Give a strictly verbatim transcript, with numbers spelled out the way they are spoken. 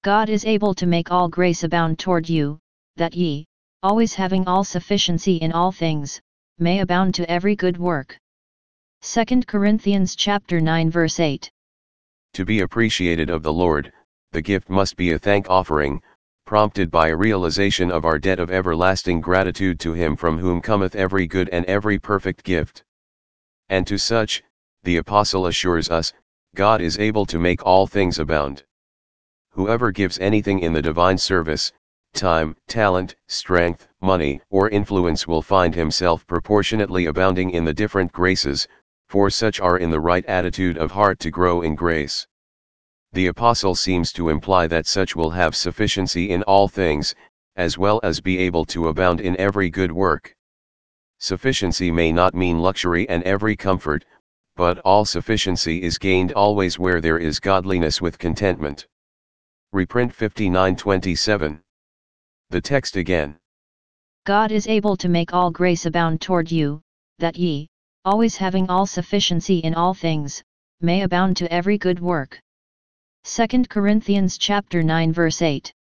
God is able to make all grace abound toward you, that ye, always having all sufficiency in all things, may abound to every good work. Second Corinthians chapter nine verse eight. To be appreciated of the Lord, the gift must be a thank offering, prompted by a realization of our debt of everlasting gratitude to Him from whom cometh every good and every perfect gift. And to such, the Apostle assures us, God is able to make all things abound. Whoever gives anything in the divine service, time, talent, strength, money, or influence will find himself proportionately abounding in the different graces, for such are in the right attitude of heart to grow in grace. The Apostle seems to imply that such will have sufficiency in all things, as well as be able to abound in every good work. Sufficiency may not mean luxury and every comfort, but all sufficiency is gained always where there is godliness with contentment. Reprint fifty-nine twenty-seven. The text again. God is able to make all grace abound toward you, that ye, always having all sufficiency in all things, may abound to every good work. Second Corinthians chapter nine verse eight.